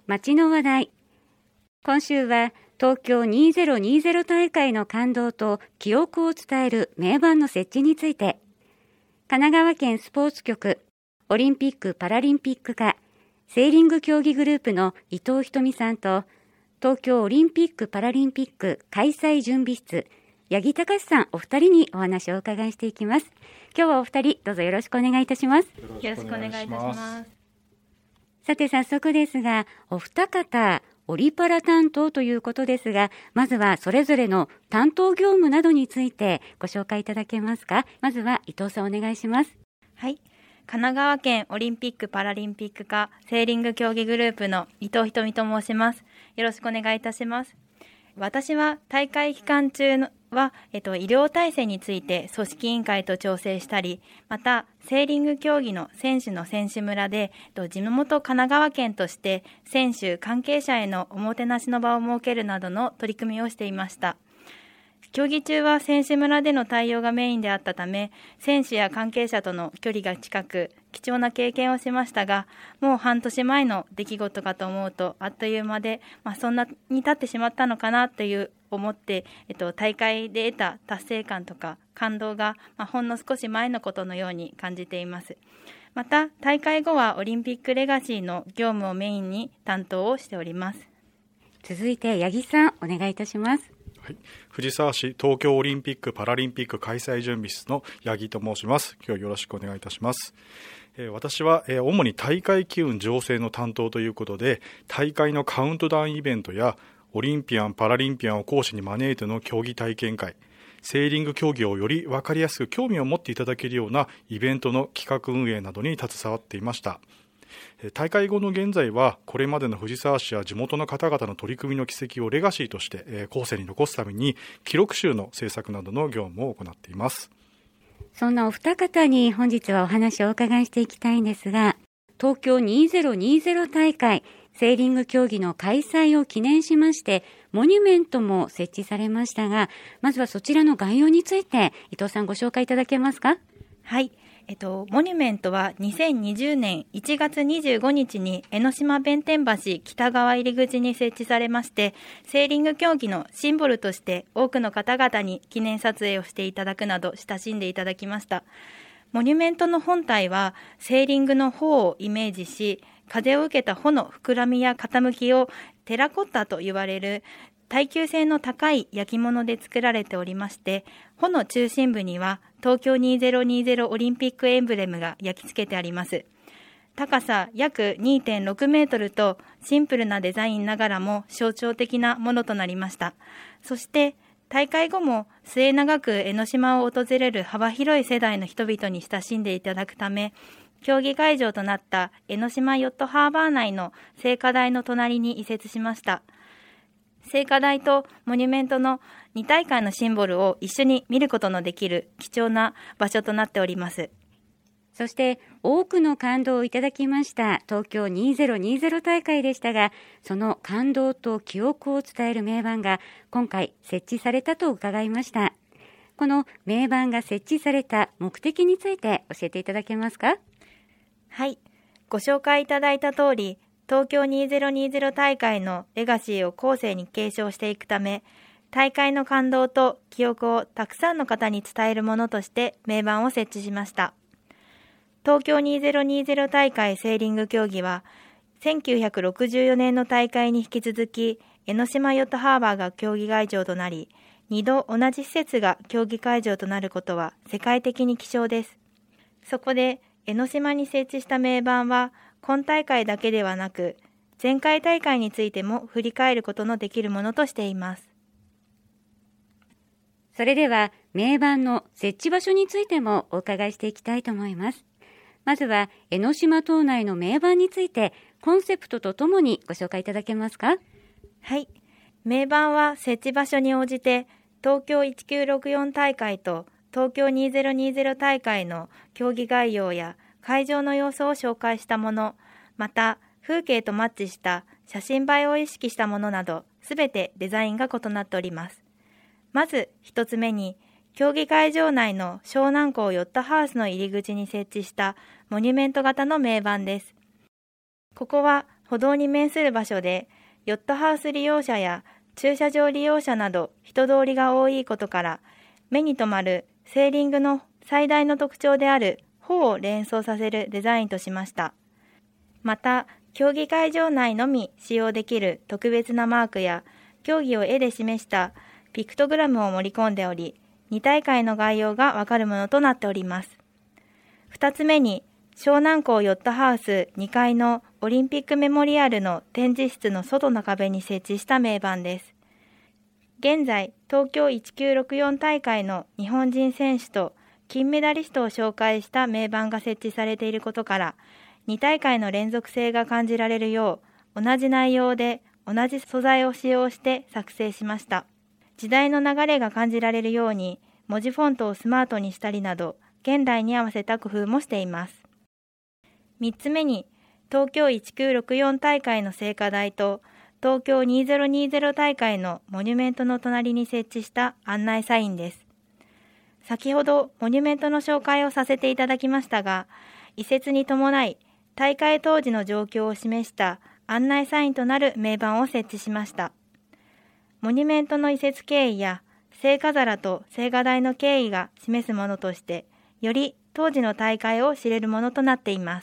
街の話題。今週は東京2020大会の感動と記憶を伝える名板の設置について、神奈川県スポーツ局オリンピック・パラリンピック課セーリング競技グループの伊藤ひとみさんと、東京オリンピック・パラリンピック開催準備室八木隆さんお二人にお話をお伺いしていきます。今日はお二人どうぞよろしくお願いいたします。 よろしくお願いいたします。 さて早速ですが、お二方オリパラ担当ということですが、まずはそれぞれの担当業務などについてご紹介いただけますか。まずは伊藤さんお願いします。 はい、神奈川県オリンピック・パラリンピック課セーリング競技グループの伊藤ひとみと申します。よろしくお願いいたします。私は大会期間中は、医療体制について組織委員会と調整したり、またセーリング競技の選手の選手村で地元神奈川県として選手関係者へのおもてなしの場を設けるなどの取り組みをしていました。競技中は選手村での対応がメインであったため、選手や関係者との距離が近く貴重な経験をしましたが、もう半年前の出来事かと思うとあっという間で、そんなに経ってしまったのかなという思って、大会で得た達成感とか感動が、ほんの少し前のことのように感じています。また大会後はオリンピックレガシーの業務をメインに担当をしております。 続いて八木さんお願いいたします。 はい、藤沢市東京オリンピック・パラリンピック開催準備室の八木と申します。今日よろしくお願いいたします。私は主に大会機運醸成の担当ということで、大会のカウントダウンイベントやオリンピアン・パラリンピアンを講師に招いての競技体験会、セーリング競技をより分かりやすく興味を持っていただけるようなイベントの企画運営などに携わっていました。大会後の現在はこれまでの藤沢市や地元の方々の取り組みの軌跡をレガシーとして後世に残すために記録集の制作などの業務を行っています。 そんなお二方に本日はお話をお伺いしていきたいんですが、東京2020大会セーリング競技の開催を記念しましてモニュメントも設置されましたが、まずはそちらの概要について伊藤さんご紹介いただけますか。 はい、モニュメントは2020年1月25日に江ノ島弁天橋北側入り口に設置されまして、セーリング競技のシンボルとして多くの方々に記念撮影をしていただくなど親しんでいただきました。モニュメントの本体はセーリングの帆をイメージし、風を受けた帆の膨らみや傾きをテラコッタと言われる耐久性の高い焼き物で作られておりまして、帆の中心部には東京2020オリンピックエンブレムが焼き付けてあります。高さ約 2.6 メートルとシンプルなデザインながらも象徴的なものとなりました。そして大会後も末永く江ノ島を訪れる幅広い世代の人々に親しんでいただくため、競技会場となった江ノ島ヨットハーバー内の聖火台の隣に移設しました。聖火台とモニュメントの2大会のシンボルを一緒に見ることのできる貴重な場所となっております。 そして多くの感動をいただきました東京2020大会でしたが、その感動と記憶を伝える名板が今回設置されたと伺いました。この名板が設置された目的について教えていただけますか。 はい、ご紹介いただいた通り、東京2020大会のレガシーを後世に継承していくため、大会の感動と記憶をたくさんの方に伝えるものとして名板を設置しました。東京2020大会セーリング競技は、1964年の大会に引き続き、江ノ島ヨットハーバーが競技会場となり、2度同じ施設が競技会場となることは世界的に希少です。そこで、江ノ島に設置した名板は、今大会だけではなく、前回大会についても振り返ることのできるものとしています。 それでは名板の設置場所についてもお伺いしていきたいと思います。まずは江ノ島島内の名板についてコンセプトとともにご紹介いただけますか。 はい、名板は設置場所に応じて東京1964大会と東京2020大会の競技概要や会場の様子を紹介したもの、また風景とマッチした写真映えを意識したものなど、すべてデザインが異なっております。まず一つ目に、競技会場内の湘南港ヨットハウスの入り口に設置したモニュメント型の名板です。ここは歩道に面する場所でヨットハウス利用者や駐車場利用者など人通りが多いことから目に留まるセーリングの最大の特徴である帆を連想させるデザインとしました。また競技会場内のみ使用できる特別なマークや競技を絵で示したピクトグラムを盛り込んでおり、2大会の概要がわかるものとなっております。2つ目に湘南港ヨットハウス2階のオリンピックメモリアルの展示室の外の壁に設置した銘板です。現在、東京1964大会の日本人選手と金メダリストを紹介した銘板が設置されていることから、2大会の連続性が感じられるよう、同じ内容で同じ素材を使用して作成しました。時代の流れが感じられるように、文字フォントをスマートにしたりなど、現代に合わせた工夫もしています。3つ目に、東京1964大会の聖火台と、東京2020大会のモニュメントの隣に設置した案内サインです。先ほどモニュメントの紹介をさせていただきましたが、移設に伴い大会当時の状況を示した案内サインとなる銘板を設置しました。モニュメントの移設経緯や聖火皿と聖火台の経緯が示すものとして、より当時の大会を知れるものとなっています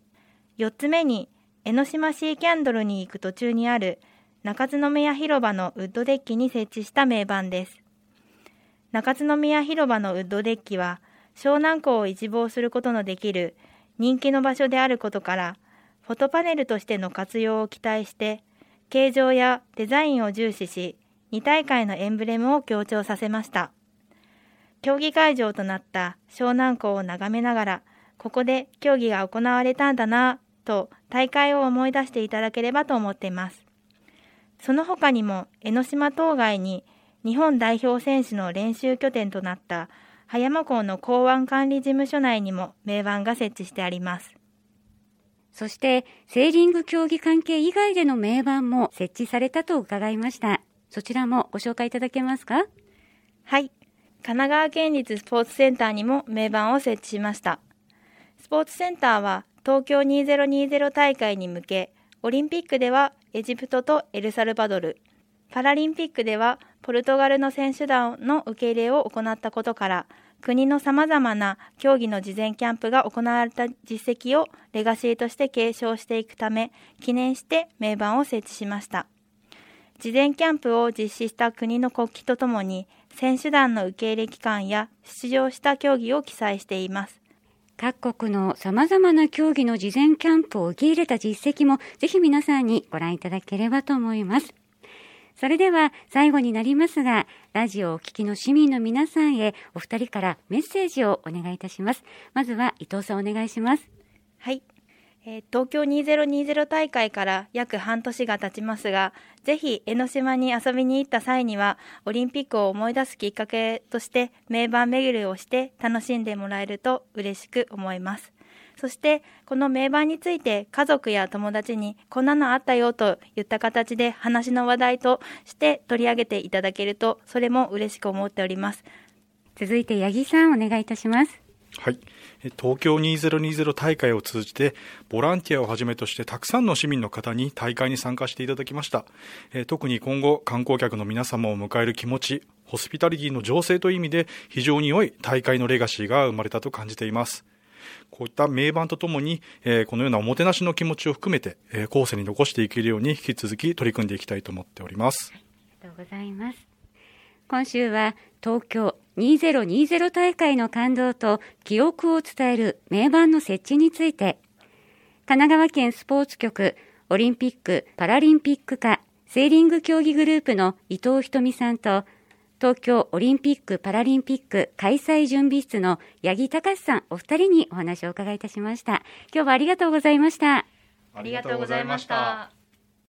。4つ目に、江ノ島シーキャンドルに行く途中にある中津宮広場のウッドデッキに設置した銘板です。中津宮広場のウッドデッキは湘南港を一望することのできる人気の場所であることから、フォトパネルとしての活用を期待して形状やデザインを重視し、2大会のエンブレムを強調させました。競技会場となった湘南港を眺めながら、ここで競技が行われたんだなと大会を思い出していただければと思っています。その他にも江ノ島島外に日本代表選手の練習拠点となった葉山港の港湾管理事務所内にも銘板が設置してあります。 そしてセーリング競技関係以外での銘板も設置されたと伺いました。そちらもご紹介いただけますか？ はい。神奈川県立スポーツセンターにも銘板を設置しました。スポーツセンターは東京2020大会に向け、オリンピックではエジプトとエルサルバドル、パラリンピックではポルトガルの選手団の受け入れを行ったことから、国のさまざまな競技の事前キャンプが行われた実績をレガシーとして継承していくため、記念して銘板を設置しました。事前キャンプを実施した国の国旗とともに、選手団の受け入れ期間や出場した競技を記載しています。 各国の様々な競技の事前キャンプを受け入れた実績もぜひ皆さんにご覧いただければと思います。それでは最後になりますが、ラジオをお聞きの市民の皆さんへお二人からメッセージをお願いいたします。まずは伊藤さんお願いします。 はい。東京2020大会から約半年が経ちますが、ぜひ江ノ島に遊びに行った際には、オリンピックを思い出すきっかけとして銘板巡りをして楽しんでもらえると嬉しく思います。そしてこの銘板について家族や友達にこんなのあったよといった形で話の話題として取り上げていただけると、それも嬉しく思っております。 続いて八木さんお願いいたします。 はい、東京2020大会を通じてボランティアをはじめとしてたくさんの市民の方に大会に参加していただきました。特に今後観光客の皆様を迎える気持ち、ホスピタリティの醸成という意味で非常に良い大会のレガシーが生まれたと感じています。こういった銘板とともに、このようなおもてなしの気持ちを含めて、後世に残していけるように引き続き取り組んでいきたいと思っております。 ありがとうございます。今週は東京2020大会の感動と記憶を伝える銘板の設置について、神奈川県スポーツ局オリンピック・パラリンピック課セーリング競技グループの伊藤ひとみさんと、東京オリンピック・パラリンピック開催準備室の八木隆さんお二人にお話をお伺いいたしました。今日はありがとうございました。 ありがとうございました。